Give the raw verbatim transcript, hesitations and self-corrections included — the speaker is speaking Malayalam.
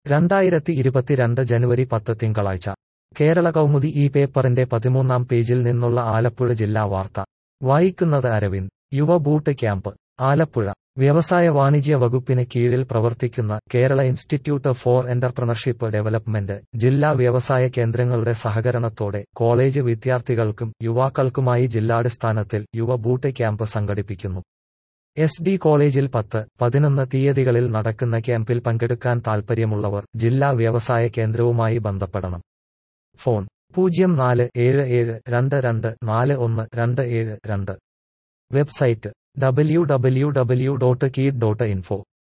രണ്ടായിരത്തി ഇരുപത്തിരണ്ട് ജനുവരി പത്ത് തിങ്കളാഴ്ച കേരള കൗമുദി ഈ പേപ്പറിന്റെ പതിമൂന്നാം പേജിൽ നിന്നുള്ള ആലപ്പുഴ ജില്ലാ വാർത്ത വായിക്കുന്നത് അരവിന്ദ്. യുവ ബൂട്ട് ക്യാമ്പ് ആലപ്പുഴ. വ്യവസായ വാണിജ്യ വകുപ്പിന് കീഴിൽ പ്രവർത്തിക്കുന്ന Kerala institute for entrepreneurship development ജില്ലാ വ്യവസായ കേന്ദ്രങ്ങളുടെ സഹകരണത്തോടെ കോളേജ് വിദ്യാർത്ഥികൾക്കും യുവാക്കൾക്കുമായി ജില്ലാടിസ്ഥാനത്തിൽ യുവ ബൂട്ട് ക്യാമ്പ് സംഘടിപ്പിക്കുന്നു. എസ് ഡി കോളേജിൽ പത്ത്, പതിനൊന്ന് തീയതികളിൽ നടക്കുന്ന ക്യാമ്പിൽ പങ്കെടുക്കാൻ താൽപ്പര്യമുള്ളവർ ജില്ലാ വ്യവസായ കേന്ദ്രവുമായി ബന്ധപ്പെടണം. ഫോൺ പൂജ്യം നാല് ഏഴ് ഏഴ് രണ്ട് രണ്ട് നാല് ഒന്ന് രണ്ട് ഏഴ് രണ്ട്. Website W W W dot KIED dot info.